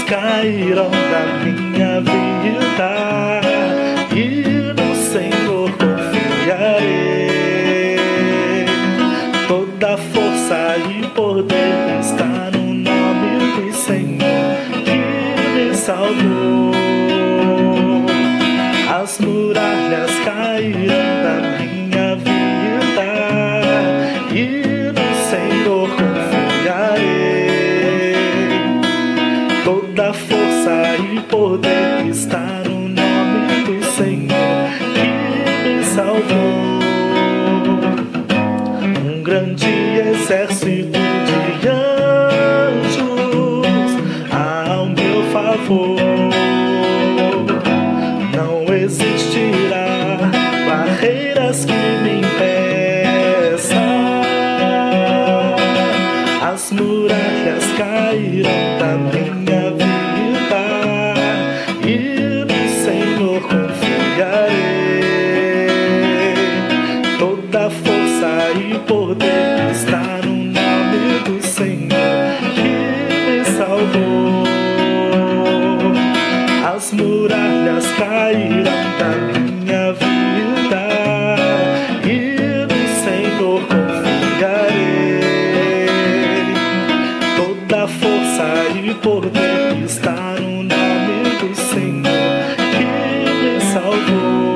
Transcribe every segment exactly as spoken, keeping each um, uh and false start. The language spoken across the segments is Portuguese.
cairão da minha vida e no Senhor confiarei. Toda força e poder está no nome do Senhor que me salvou. As muralhas cairão da minha vida e no Senhor confiarei. Toda força e poder está no nome do Senhor que me salvou. Um grande exército de anjos ao meu favor. Não existirá barreiras que me impeçam. As muralhas cairão da minha vida e no Senhor confiarei. Toda força e poder está no nome do Senhor que me salvou. As muralhas cairão da minha vida e no Senhor confiarei. Toda força e poder está no nome do Senhor que me salvou.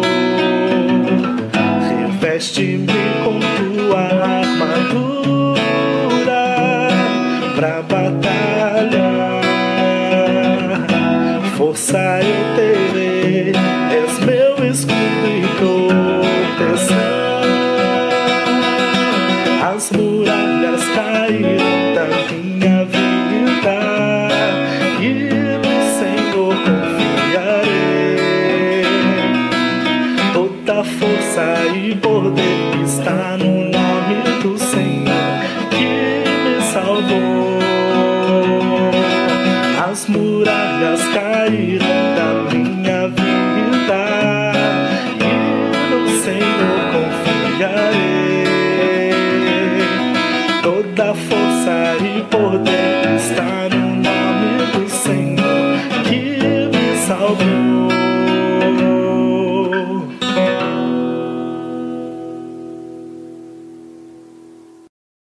Reveste-me com tua armadura pra batalha. Força eu terei, és meu escudo e proteção. As muralhas cairão da minha vida e no Senhor confiarei. Toda força e poder está no nome do Senhor que me salvou. As muralhas cairão da